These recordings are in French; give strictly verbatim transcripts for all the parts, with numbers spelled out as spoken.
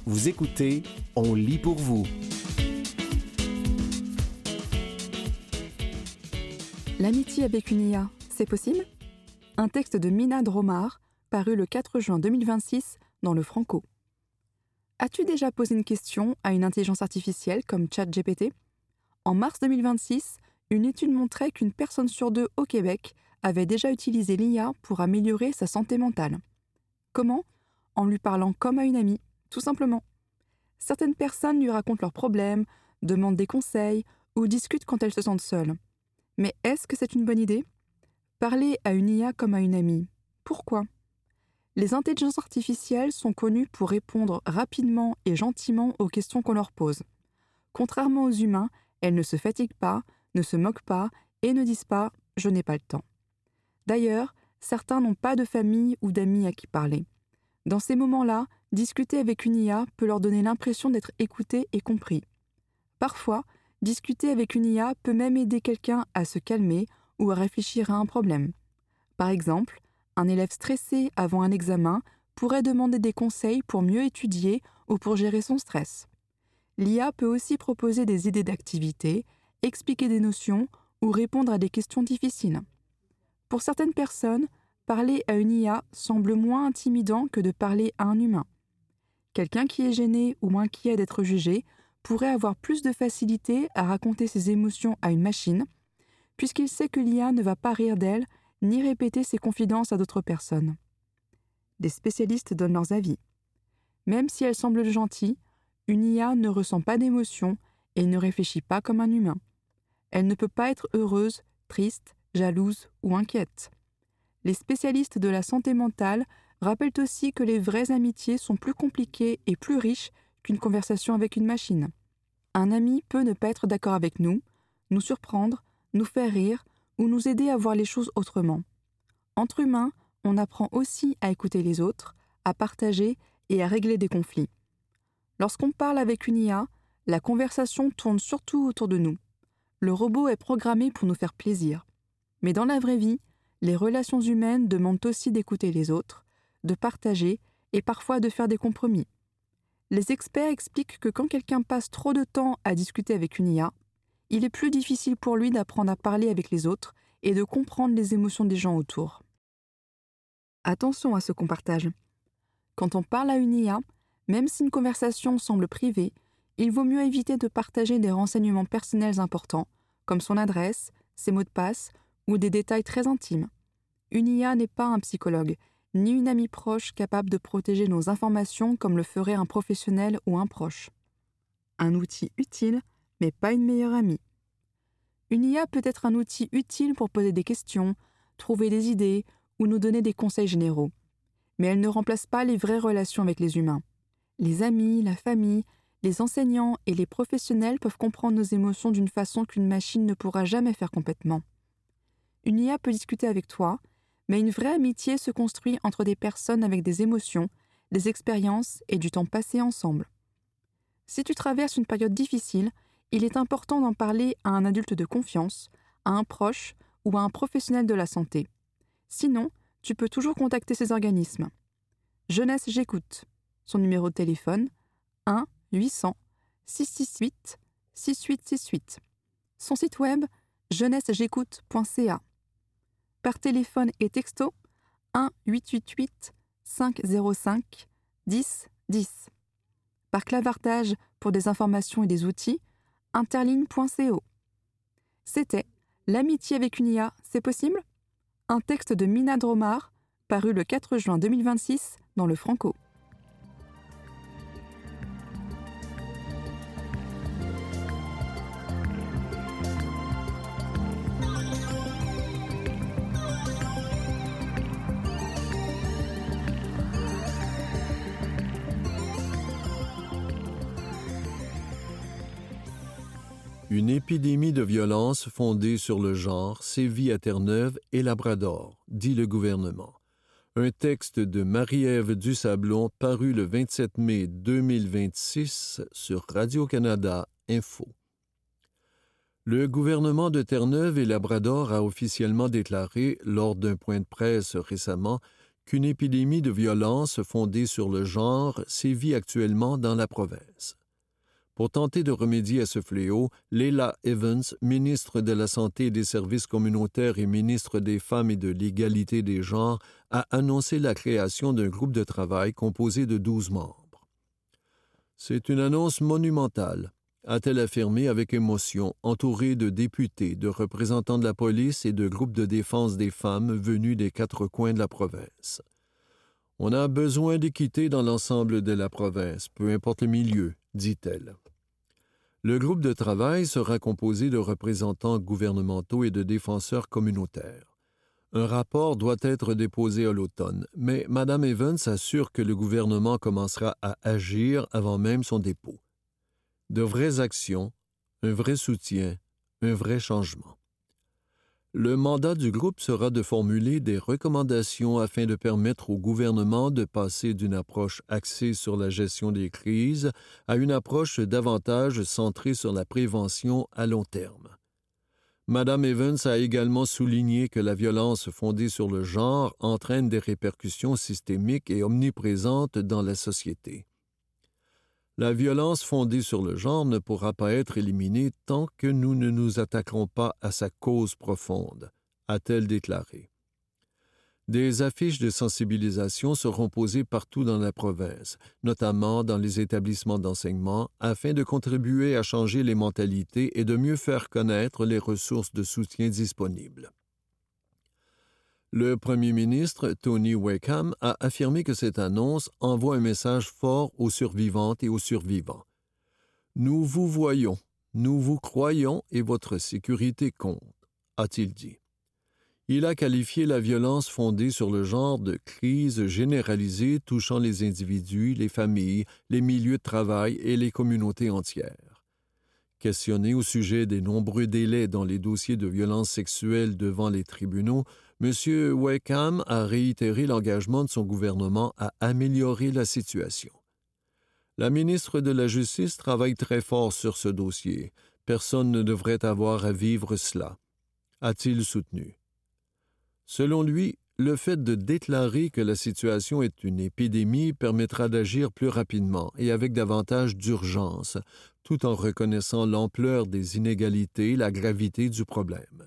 Vous écoutez On lit pour vous. L'amitié avec une I A, c'est possible ? Un texte de Mina Dromar, paru le quatre juin deux mille vingt-six dans le Franco. As-tu déjà posé une question à une intelligence artificielle comme ChatGPT ? En mars deux mille vingt-six, une étude montrait qu'une personne sur deux au Québec avait déjà utilisé l'I A pour améliorer sa santé mentale. Comment ? En lui parlant comme à une amie, tout simplement. Certaines personnes lui racontent leurs problèmes, demandent des conseils ou discutent quand elles se sentent seules. Mais est-ce que c'est une bonne idée ? Parler à une I A comme à une amie, pourquoi ? Les intelligences artificielles sont connues pour répondre rapidement et gentiment aux questions qu'on leur pose. Contrairement aux humains, elles ne se fatiguent pas, ne se moquent pas et ne disent pas « je n'ai pas le temps ». D'ailleurs, certains n'ont pas de famille ou d'amis à qui parler. Dans ces moments-là, discuter avec une I A peut leur donner l'impression d'être écouté et compris. Parfois, discuter avec une I A peut même aider quelqu'un à se calmer ou à réfléchir à un problème. Par exemple, un élève stressé avant un examen pourrait demander des conseils pour mieux étudier ou pour gérer son stress. L'I A peut aussi proposer des idées d'activités, expliquer des notions ou répondre à des questions difficiles. Pour certaines personnes, parler à une I A semble moins intimidant que de parler à un humain. Quelqu'un qui est gêné ou inquiet d'être jugé pourrait avoir plus de facilité à raconter ses émotions à une machine, puisqu'il sait que l'I A ne va pas rire d'elle ni répéter ses confidences à d'autres personnes. Des spécialistes donnent leurs avis. Même si elle semble gentille, une I A ne ressent pas d'émotions et ne réfléchit pas comme un humain. Elle ne peut pas être heureuse, triste, jalouse ou inquiète. Les spécialistes de la santé mentale rappellent aussi que les vraies amitiés sont plus compliquées et plus riches qu'une conversation avec une machine. Un ami peut ne pas être d'accord avec nous, nous surprendre, nous faire rire ou nous aider à voir les choses autrement. Entre humains, on apprend aussi à écouter les autres, à partager et à régler des conflits. Lorsqu'on parle avec une I A, la conversation tourne surtout autour de nous. Le robot est programmé pour nous faire plaisir. Mais dans la vraie vie, les relations humaines demandent aussi d'écouter les autres, de partager et parfois de faire des compromis. Les experts expliquent que quand quelqu'un passe trop de temps à discuter avec une I A, il est plus difficile pour lui d'apprendre à parler avec les autres et de comprendre les émotions des gens autour. Attention à ce qu'on partage. Quand on parle à une I A, même si une conversation semble privée, il vaut mieux éviter de partager des renseignements personnels importants, comme son adresse, ses mots de passe ou des détails très intimes. Une I A n'est pas un psychologue, ni une amie proche capable de protéger nos informations comme le ferait un professionnel ou un proche. Un outil utile, mais pas une meilleure amie. Une I A peut être un outil utile pour poser des questions, trouver des idées ou nous donner des conseils généraux. Mais elle ne remplace pas les vraies relations avec les humains. Les amis, la famille, les enseignants et les professionnels peuvent comprendre nos émotions d'une façon qu'une machine ne pourra jamais faire complètement. Une I A peut discuter avec toi, mais une vraie amitié se construit entre des personnes avec des émotions, des expériences et du temps passé ensemble. Si tu traverses une période difficile, il est important d'en parler à un adulte de confiance, à un proche ou à un professionnel de la santé. Sinon, tu peux toujours contacter ces organismes. Jeunesse J'écoute. Son numéro de téléphone un huit cents six cent soixante-huit six huit six huit. Son site web jeunesse j'écoute point c a. Par téléphone et texto un huit huit huit cinq zéro cinq dix dix. Par clavardage pour des informations et des outils interligne point co. C'était L'amitié avec une I A, c'est possible ? Un texte de Mina Dromar, paru le quatre juin deux mille vingt-six dans le Franco. Une épidémie de violence fondée sur le genre sévit à Terre-Neuve et Labrador, dit le gouvernement. Un texte de Marie-Ève Dusablon paru le vingt-sept mai deux mille vingt-six sur Radio-Canada Info. Le gouvernement de Terre-Neuve et Labrador a officiellement déclaré, lors d'un point de presse récemment, qu'une épidémie de violence fondée sur le genre sévit actuellement dans la province. Pour tenter de remédier à ce fléau, Leila Evans, ministre de la Santé et des Services communautaires et ministre des Femmes et de l'Égalité des genres, a annoncé la création d'un groupe de travail composé de douze membres. « C'est une annonce monumentale », a-t-elle affirmé avec émotion, entourée de députés, de représentants de la police et de groupes de défense des femmes venus des quatre coins de la province. « On a besoin d'équité dans l'ensemble de la province, peu importe le milieu, dit-elle. Le groupe de travail sera composé de représentants gouvernementaux et de défenseurs communautaires. Un rapport doit être déposé à l'automne, mais Mme Evans assure que le gouvernement commencera à agir avant même son dépôt. De vraies actions, un vrai soutien, un vrai changement. Le mandat du groupe sera de formuler des recommandations afin de permettre au gouvernement de passer d'une approche axée sur la gestion des crises à une approche davantage centrée sur la prévention à long terme. Mme Evans a également souligné que la violence fondée sur le genre entraîne des répercussions systémiques et omniprésentes dans la société. La violence fondée sur le genre ne pourra pas être éliminée tant que nous ne nous attaquerons pas à sa cause profonde, a-t-elle déclaré. Des affiches de sensibilisation seront posées partout dans la province, notamment dans les établissements d'enseignement, afin de contribuer à changer les mentalités et de mieux faire connaître les ressources de soutien disponibles. Le premier ministre, Tony Wakeham, a affirmé que cette annonce envoie un message fort aux survivantes et aux survivants. « Nous vous voyons, nous vous croyons et votre sécurité compte », a-t-il dit. Il a qualifié la violence fondée sur le genre de crise généralisée touchant les individus, les familles, les milieux de travail et les communautés entières. Questionné au sujet des nombreux délais dans les dossiers de violences sexuelles devant les tribunaux, M. Wakeham a réitéré l'engagement de son gouvernement à améliorer la situation. La ministre de la Justice travaille très fort sur ce dossier. Personne ne devrait avoir à vivre cela, a-t-il soutenu. Selon lui, le fait de déclarer que la situation est une épidémie permettra d'agir plus rapidement et avec davantage d'urgence, tout en reconnaissant l'ampleur des inégalités et la gravité du problème.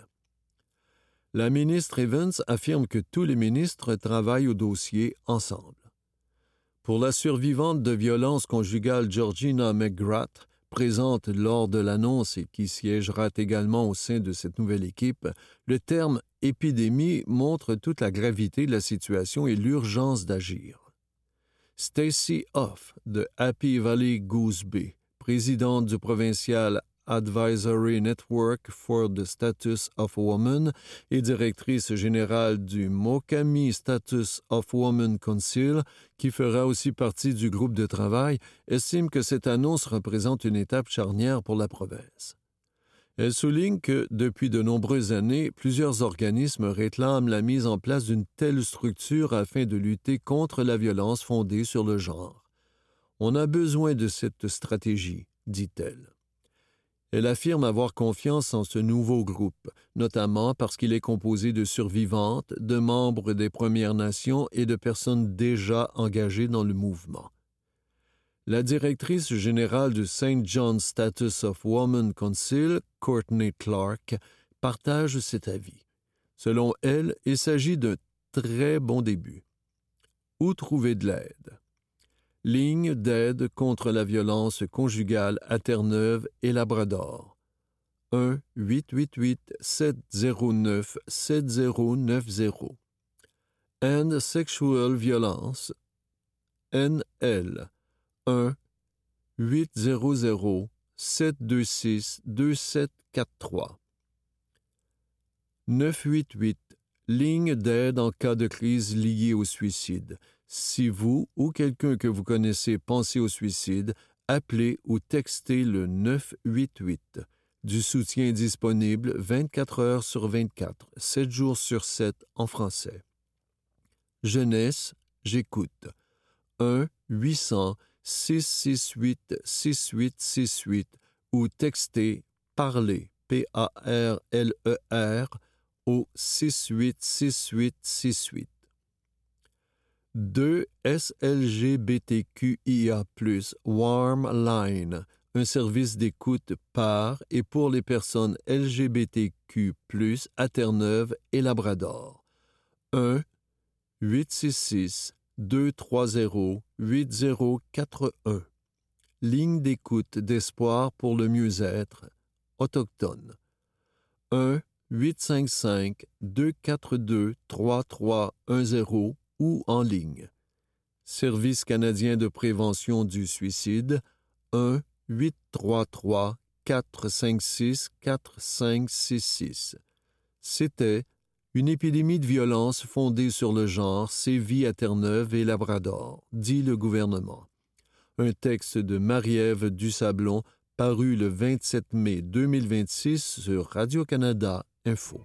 La ministre Evans affirme que tous les ministres travaillent au dossier ensemble. Pour la survivante de violences conjugales Georgina McGrath, présente lors de l'annonce et qui siégera également au sein de cette nouvelle équipe, le terme « épidémie » montre toute la gravité de la situation et l'urgence d'agir. Stacey Hoff de Happy Valley Goose Bay, présidente du provincial Advisory Network for the Status of Women et directrice générale du Mokami Status of Women Council, qui fera aussi partie du groupe de travail, estime que cette annonce représente une étape charnière pour la province. Elle souligne que, depuis de nombreuses années, plusieurs organismes réclament la mise en place d'une telle structure afin de lutter contre la violence fondée sur le genre. « On a besoin de cette stratégie », dit-elle. Elle affirme avoir confiance en ce nouveau groupe, notamment parce qu'il est composé de survivantes, de membres des Premières Nations et de personnes déjà engagées dans le mouvement. La directrice générale du Saint John's Status of Women Council, Courtney Clark, partage cet avis. Selon elle, il s'agit d'un très bon début. Où trouver de l'aide? Ligne d'aide contre la violence conjugale à Terre-Neuve et Labrador. un huit huit huit sept zéro neuf sept zéro neuf zéro. End Sexual Violence. N L. un huit zéro zéro sept deux six deux sept quatre trois. neuf huit huit. Ligne d'aide en cas de crise liée au suicide. Si vous ou quelqu'un que vous connaissez pensez au suicide, appelez ou textez le neuf huit huit. Du soutien disponible vingt-quatre heures sur vingt-quatre, sept jours sur sept en français. Jeunesse, j'écoute. un huit cents six six huit six huit six huit ou textez parler, P A R L E R, au six huit six huit six huit. deux S L G B T Q I A plus, Warm Line, un service d'écoute par et pour les personnes L G B T Q plus, à Terre-Neuve et Labrador. un huit six six deux trois zéro huit zéro quatre un. Ligne d'écoute d'espoir pour le mieux-être autochtone. un huit cinq cinq deux quatre deux trois trois un zéro ou en ligne. Service canadien de prévention du suicide un huit trois trois quatre cinq six quatre cinq six six. C'était une épidémie de violence fondée sur le genre sévit à Terre-Neuve et Labrador, dit le gouvernement. Un texte de Marie-Ève Dusablon paru le vingt-sept mai deux mille vingt-six sur Radio-Canada Info.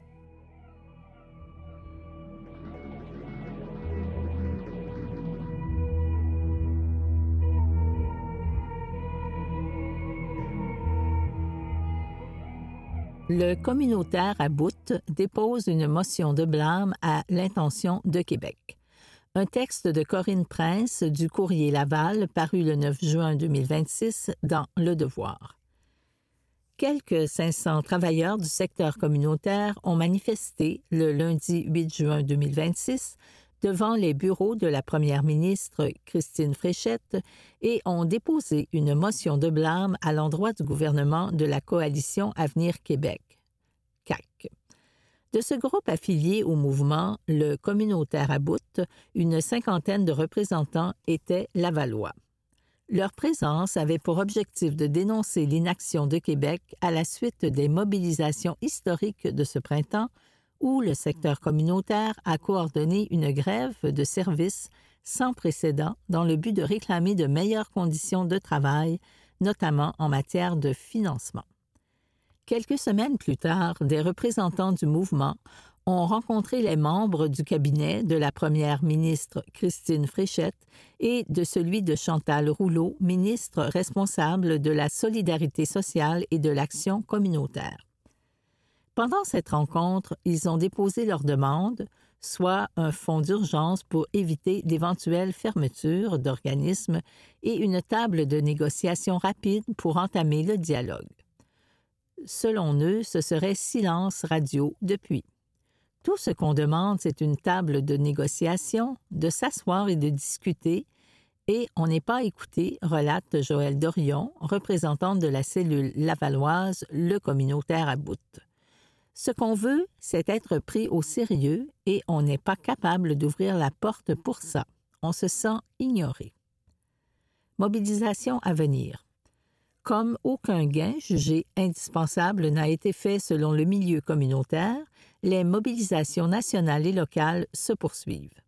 Le communautaire à bout dépose une motion de blâme à l'Intention de Québec. Un texte de Corinne Prince du Courrier Laval paru le neuf juin deux mille vingt-six dans Le Devoir. Quelques cinq cents travailleurs du secteur communautaire ont manifesté le lundi huit juin deux mille vingt-six devant les bureaux de la première ministre Christine Fréchette et ont déposé une motion de blâme à l'endroit du gouvernement de la coalition Avenir Québec, C A Q. De ce groupe affilié au mouvement, le communautaire à bout, une cinquantaine de représentants étaient lavallois. Leur présence avait pour objectif de dénoncer l'inaction de Québec à la suite des mobilisations historiques de ce printemps où le secteur communautaire a coordonné une grève de services sans précédent dans le but de réclamer de meilleures conditions de travail, notamment en matière de financement. Quelques semaines plus tard, des représentants du mouvement ont rencontré les membres du cabinet de la première ministre Christine Fréchette et de celui de Chantal Rouleau, ministre responsable de la solidarité sociale et de l'action communautaire. Pendant cette rencontre, ils ont déposé leur demande, soit un fonds d'urgence pour éviter d'éventuelles fermetures d'organismes et une table de négociation rapide pour entamer le dialogue. Selon eux, ce serait silence radio depuis. Tout ce qu'on demande, c'est une table de négociation, de s'asseoir et de discuter, et on n'est pas écouté, relate Joëlle Dorion, représentante de la cellule lavalloise Le Communautaire à bout. Ce qu'on veut, c'est être pris au sérieux et on n'est pas capable d'ouvrir la porte pour ça. On se sent ignoré. Mobilisation à venir. Comme aucun gain jugé indispensable n'a été fait selon le milieu communautaire, les mobilisations nationales et locales se poursuivent.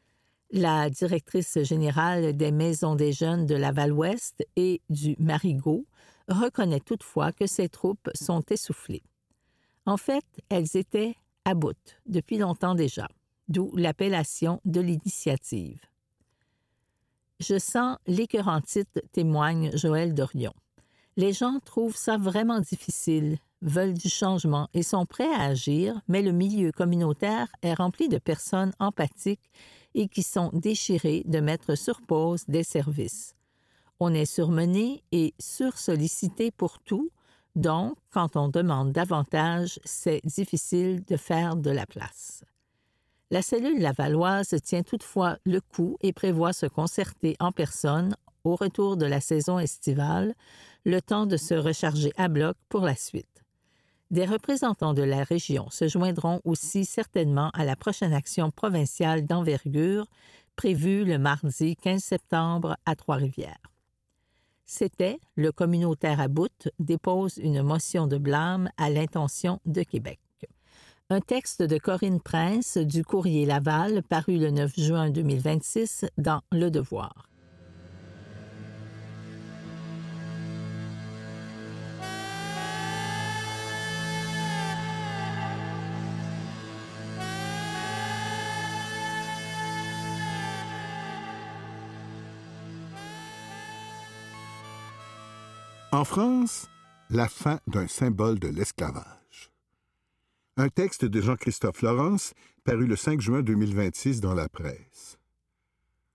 La directrice générale des Maisons des jeunes de Laval-Ouest et du Marigot reconnaît toutefois que ces troupes sont essoufflées. En fait, elles étaient à bout depuis longtemps déjà, d'où l'appellation de l'initiative. Je sens l'écœurantite, témoigne Joëlle Dorion. Les gens trouvent ça vraiment difficile, veulent du changement et sont prêts à agir, mais le milieu communautaire est rempli de personnes empathiques et qui sont déchirées de mettre sur pause des services. On est surmené et sursollicité pour tout, donc, quand on demande davantage, c'est difficile de faire de la place. La cellule lavalloise tient toutefois le coup et prévoit se concerter en personne au retour de la saison estivale, le temps de se recharger à bloc pour la suite. Des représentants de la région se joindront aussi certainement à la prochaine action provinciale d'envergure prévue le mardi quinze septembre à Trois-Rivières. C'était le communautaire à bout dépose une motion de blâme à l'Intention de Québec. Un texte de Corinne Prince du Courrier Laval paru le neuf juin deux mille vingt-six dans Le Devoir. En France, la fin d'un symbole de l'esclavage. Un texte de Jean-Christophe Laurence, paru le cinq juin deux mille vingt-six dans la presse.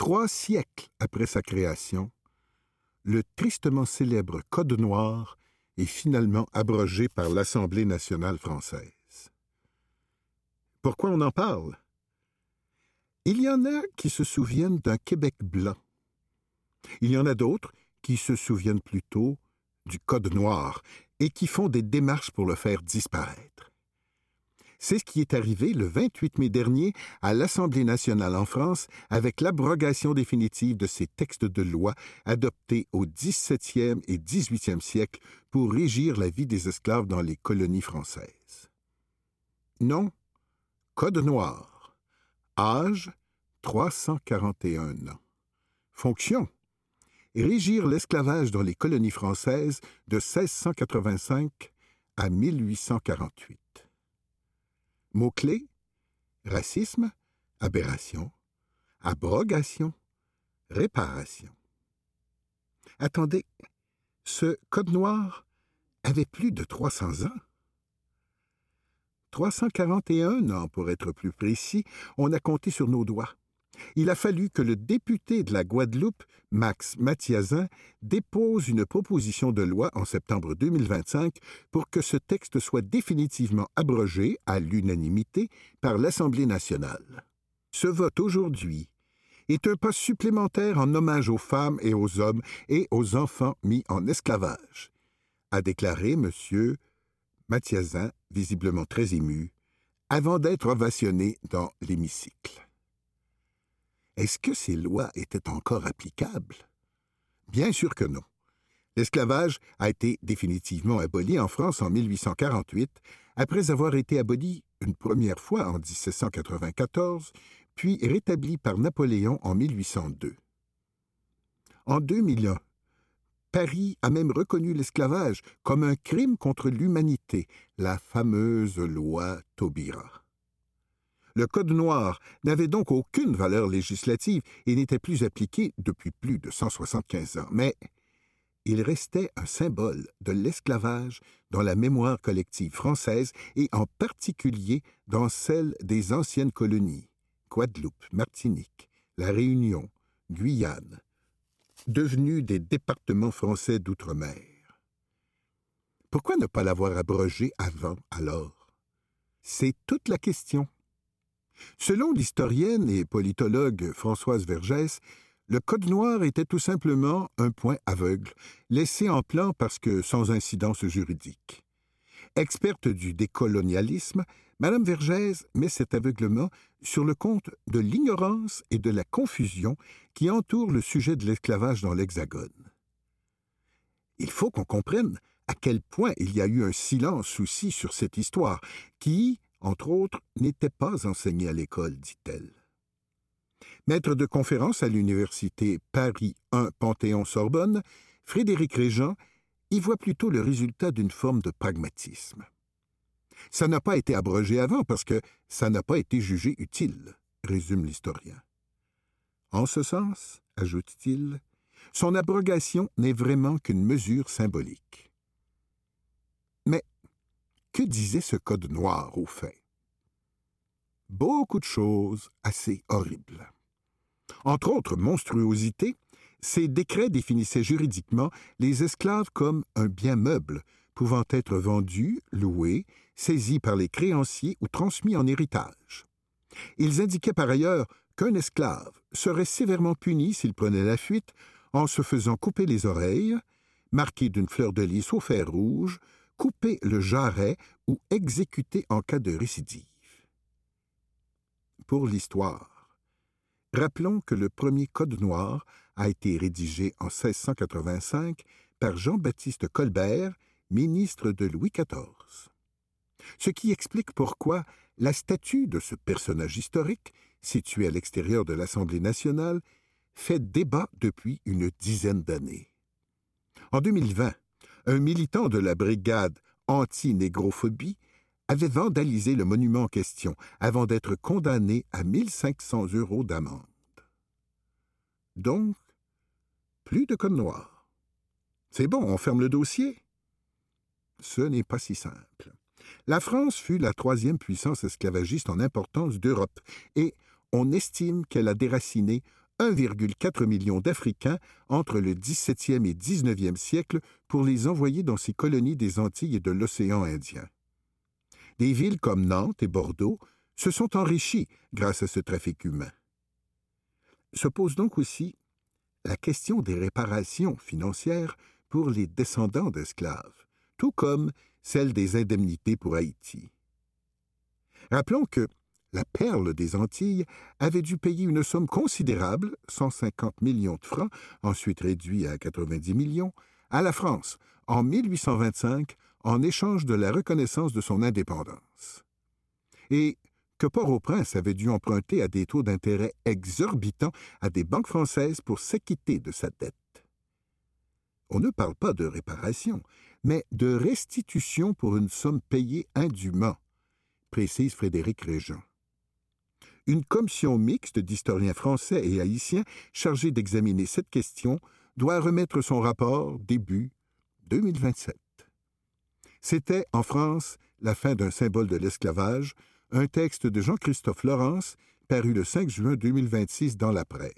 Trois siècles après sa création, le tristement célèbre Code noir est finalement abrogé par l'Assemblée nationale française. Pourquoi on en parle? Il y en a qui se souviennent d'un Québec blanc. Il y en a d'autres qui se souviennent plutôt du Code noir et qui font des démarches pour le faire disparaître. C'est ce qui est arrivé le vingt-huit mai dernier à l'Assemblée nationale en France avec l'abrogation définitive de ces textes de loi adoptés au dix-septième et dix-huitième siècle pour régir la vie des esclaves dans les colonies françaises. Nom, Code noir. Âge, trois cent quarante et un ans. Fonction, régir l'esclavage dans les colonies françaises de seize cent quatre-vingt-cinq à mille huit cent quarante-huit. Mots-clés, racisme, aberration, abrogation, réparation. Attendez, ce Code noir avait plus de trois cents ans. trois cent quarante et un ans, pour être plus précis, on a compté sur nos doigts. Il a fallu que le député de la Guadeloupe, Max Mathiazin, dépose une proposition de loi en septembre deux mille vingt-cinq pour que ce texte soit définitivement abrogé à l'unanimité par l'Assemblée nationale. Ce vote aujourd'hui est un pas supplémentaire en hommage aux femmes et aux hommes et aux enfants mis en esclavage, a déclaré M. Mathiazin, visiblement très ému, avant d'être ovationné dans l'hémicycle. Est-ce que ces lois étaient encore applicables? Bien sûr que non. L'esclavage a été définitivement aboli en France en mille huit cent quarante-huit, après avoir été aboli une première fois en dix-sept cent quatre-vingt-quatorze, puis rétabli par Napoléon en mille huit cent deux. En deux mille un, Paris a même reconnu l'esclavage comme un crime contre l'humanité, la fameuse loi Taubira. Le Code noir n'avait donc aucune valeur législative et n'était plus appliqué depuis plus de cent soixante-quinze ans, mais il restait un symbole de l'esclavage dans la mémoire collective française et en particulier dans celle des anciennes colonies, Guadeloupe, Martinique, La Réunion, Guyane, devenus des départements français d'outre-mer. Pourquoi ne pas l'avoir abrogé avant, alors? C'est toute la question. Selon l'historienne et politologue Françoise Vergès, le Code noir était tout simplement un point aveugle, laissé en plan parce que sans incidence juridique. Experte du décolonialisme, Mme Vergès met cet aveuglement sur le compte de l'ignorance et de la confusion qui entourent le sujet de l'esclavage dans l'Hexagone. Il faut qu'on comprenne à quel point il y a eu un silence aussi sur cette histoire qui, entre autres, n'était pas enseignée à l'école, dit-elle. Maître de conférence à l'université Paris un Panthéon-Sorbonne, Frédéric Régent y voit plutôt le résultat d'une forme de pragmatisme. Ça n'a pas été abrogé avant parce que ça n'a pas été jugé utile, résume l'historien. En ce sens, ajoute-t-il, son abrogation n'est vraiment qu'une mesure symbolique. Mais que disait ce Code noir, au fait? Beaucoup de choses assez horribles. Entre autres monstruosités, ces décrets définissaient juridiquement les esclaves comme un bien meuble, pouvant être vendu, loué, saisi par les créanciers ou transmis en héritage. Ils indiquaient par ailleurs qu'un esclave serait sévèrement puni s'il prenait la fuite en se faisant couper les oreilles, marquer d'une fleur de lys au fer rouge, couper le jarret ou exécuter en cas de récidive. Pour l'histoire, rappelons que le premier Code noir a été rédigé en seize cent quatre-vingt-cinq par Jean-Baptiste Colbert, ministre de Louis quatorze. Ce qui explique pourquoi la statue de ce personnage historique, située à l'extérieur de l'Assemblée nationale, fait débat depuis une dizaine d'années. En deux mille vingt, un militant de la brigade anti-négrophobie avait vandalisé le monument en question avant d'être condamné à mille cinq cents euros d'amende. Donc, plus de Code noir. C'est bon, on ferme le dossier? Ce n'est pas si simple. La France fut la troisième puissance esclavagiste en importance d'Europe et on estime qu'elle a déraciné un virgule quatre million d'Africains entre le dix-septième et dix-neuvième siècle pour les envoyer dans ces colonies des Antilles et de l'océan Indien. Des villes comme Nantes et Bordeaux se sont enrichies grâce à ce trafic humain. Se pose donc aussi la question des réparations financières pour les descendants d'esclaves, tout comme celle des indemnités pour Haïti. Rappelons que la Perle des Antilles avait dû payer une somme considérable, cent cinquante millions de francs, ensuite réduit à quatre-vingt-dix millions, à la France en mille huit cent vingt-cinq en échange de la reconnaissance de son indépendance. Et que Port-au-Prince avait dû emprunter à des taux d'intérêt exorbitants à des banques françaises pour s'acquitter de sa dette. On ne parle pas de réparation, mais de restitution pour une somme payée indûment, précise Frédéric Régent. Une commission mixte d'historiens français et haïtiens chargée d'examiner cette question doit remettre son rapport début deux mille vingt-sept. C'était, en France, la fin d'un symbole de l'esclavage, un texte de Jean-Christophe Laurence, paru le cinq juin deux mille vingt-six dans La Presse.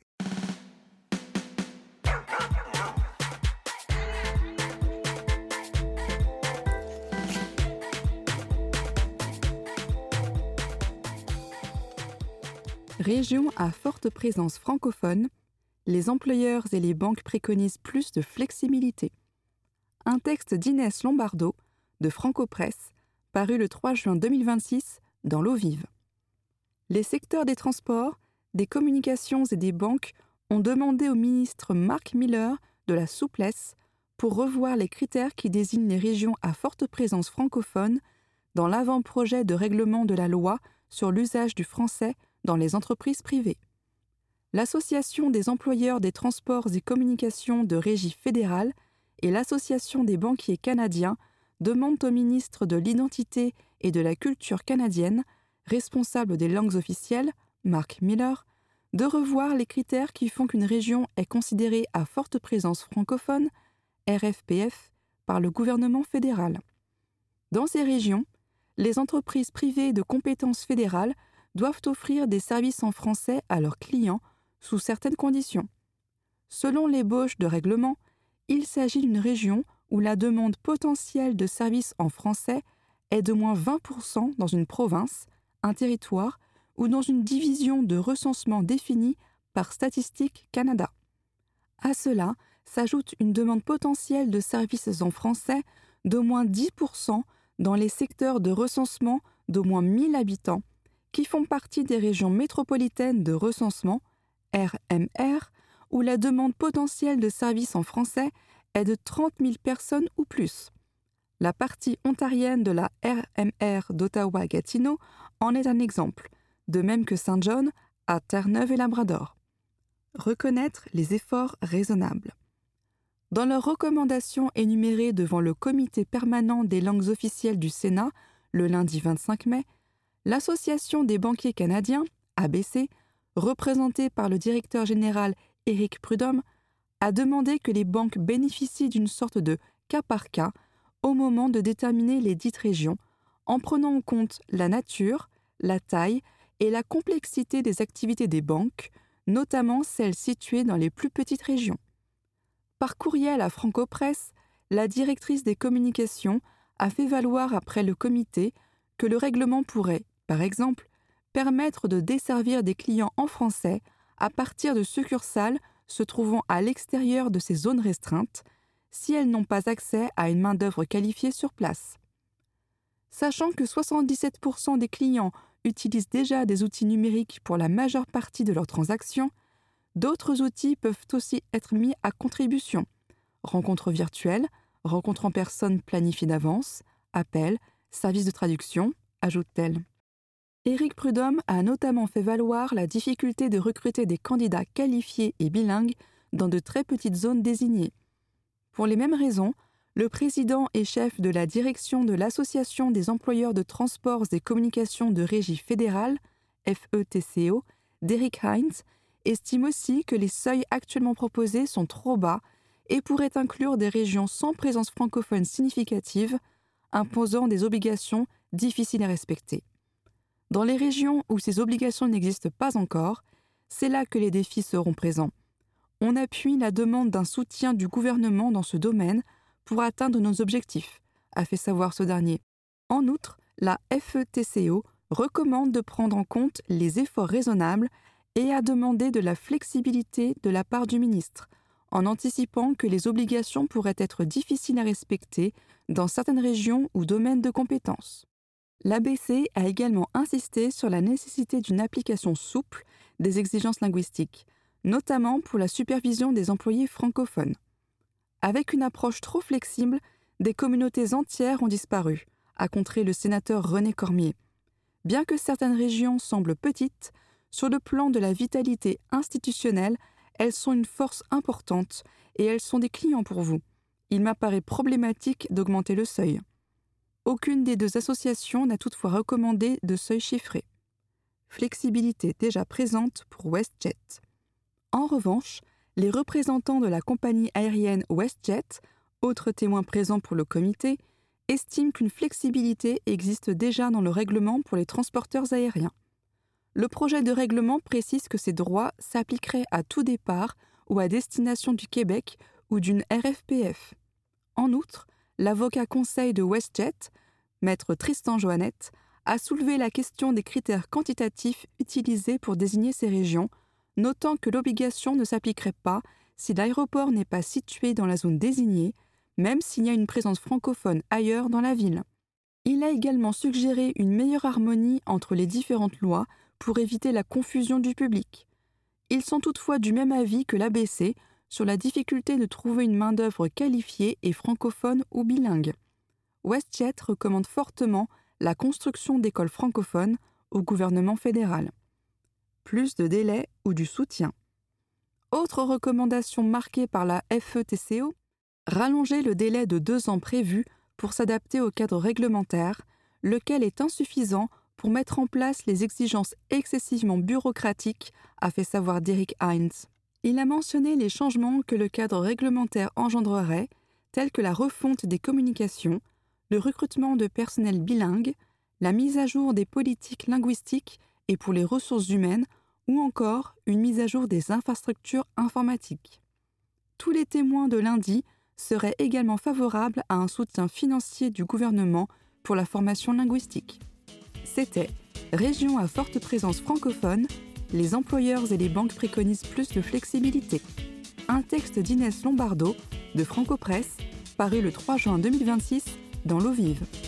Région à forte présence francophone, les employeurs et les banques préconisent plus de flexibilité. Un texte d'Inès Lombardo, de Franco-Presse, paru le trois juin deux mille vingt-six dans l'Eau Vive. Les secteurs des transports, des communications et des banques ont demandé au ministre Marc Miller de la souplesse pour revoir les critères qui désignent les régions à forte présence francophone dans l'avant-projet de règlement de la loi sur l'usage du français dans les entreprises privées. L'Association des employeurs des transports et communications de régie fédérale et l'Association des banquiers canadiens demandent au ministre de l'Identité et de la Culture canadienne, responsable des langues officielles, Marc Miller, de revoir les critères qui font qu'une région est considérée à forte présence francophone, R F P F, par le gouvernement fédéral. Dans ces régions, les entreprises privées de compétences fédérales doivent offrir des services en français à leurs clients sous certaines conditions. Selon l'ébauche de règlement, il s'agit d'une région où la demande potentielle de services en français est de moins vingt pour cent dans une province, un territoire ou dans une division de recensement définie par Statistique Canada. À cela s'ajoute une demande potentielle de services en français d'au moins dix pour cent dans les secteurs de recensement d'au moins mille habitants qui font partie des régions métropolitaines de recensement, R M R, où la demande potentielle de services en français est de trente mille personnes ou plus. La partie ontarienne de la R M R d'Ottawa-Gatineau en est un exemple, de même que Saint-John à Terre-Neuve et Labrador. Reconnaître les efforts raisonnables. Dans leurs recommandations énumérées devant le Comité permanent des langues officielles du Sénat, le lundi vingt-cinq mai, l'Association des banquiers canadiens, A B C, représentée par le directeur général Éric Prudhomme, a demandé que les banques bénéficient d'une sorte de cas par cas au moment de déterminer les dites régions, en prenant en compte la nature, la taille et la complexité des activités des banques, notamment celles situées dans les plus petites régions. Par courriel à Franco-Presse, la directrice des communications a fait valoir après le comité que le règlement pourrait, par exemple, permettre de desservir des clients en français à partir de succursales se trouvant à l'extérieur de ces zones restreintes, si elles n'ont pas accès à une main-d'œuvre qualifiée sur place. Sachant que soixante-dix-sept pour cent des clients utilisent déjà des outils numériques pour la majeure partie de leurs transactions, d'autres outils peuvent aussi être mis à contribution. Rencontres virtuelles, rencontres en personne planifiées d'avance, appels, services de traduction, ajoute-t-elle. Éric Prudhomme a notamment fait valoir la difficulté de recruter des candidats qualifiés et bilingues dans de très petites zones désignées. Pour les mêmes raisons, le président et chef de la direction de l'Association des employeurs de transports et communications de régie fédérale, F E T C O, Derek Hines, estime aussi que les seuils actuellement proposés sont trop bas et pourraient inclure des régions sans présence francophone significative, imposant des obligations difficiles à respecter. Dans les régions où ces obligations n'existent pas encore, c'est là que les défis seront présents. On appuie la demande d'un soutien du gouvernement dans ce domaine pour atteindre nos objectifs, a fait savoir ce dernier. En outre, la F E T C O recommande de prendre en compte les efforts raisonnables et a demandé de la flexibilité de la part du ministre, en anticipant que les obligations pourraient être difficiles à respecter dans certaines régions ou domaines de compétences. L'A B C a également insisté sur la nécessité d'une application souple des exigences linguistiques, notamment pour la supervision des employés francophones. Avec une approche trop flexible, des communautés entières ont disparu, a contré le sénateur René Cormier. Bien que certaines régions semblent petites, sur le plan de la vitalité institutionnelle, elles sont une force importante et elles sont des clients pour vous. Il m'apparaît problématique d'augmenter le seuil. Aucune des deux associations n'a toutefois recommandé de seuil chiffré. Flexibilité déjà présente pour WestJet. En revanche, les représentants de la compagnie aérienne WestJet, autres témoins présents pour le comité, estiment qu'une flexibilité existe déjà dans le règlement pour les transporteurs aériens. Le projet de règlement précise que ces droits s'appliqueraient à tout départ ou à destination du Québec ou d'une R F P F. En outre, l'avocat conseil de WestJet, maître Tristan Joannette, a soulevé la question des critères quantitatifs utilisés pour désigner ces régions, notant que l'obligation ne s'appliquerait pas si l'aéroport n'est pas situé dans la zone désignée, même s'il y a une présence francophone ailleurs dans la ville. Il a également suggéré une meilleure harmonie entre les différentes lois pour éviter la confusion du public. Ils sont toutefois du même avis que l'A B C sur la difficulté de trouver une main-d'œuvre qualifiée et francophone ou bilingue. WestJet recommande fortement la construction d'écoles francophones au gouvernement fédéral. Plus de délais ou du soutien. Autre recommandation marquée par la F E T C O, rallonger le délai de deux ans prévu pour s'adapter au cadre réglementaire, lequel est insuffisant pour mettre en place les exigences excessivement bureaucratiques, a fait savoir Derek Hines. Il a mentionné les changements que le cadre réglementaire engendrerait, tels que la refonte des communications, le recrutement de personnel bilingue, la mise à jour des politiques linguistiques et pour les ressources humaines, ou encore une mise à jour des infrastructures informatiques. Tous les témoins de lundi seraient également favorables à un soutien financier du gouvernement pour la formation linguistique. C'était « Région à forte présence francophone, les employeurs et les banques préconisent plus de flexibilité ». Un texte d'Inès Lombardo, de Franco Presse, paru le trois juin deux mille vingt-six dans l'Eau Vive.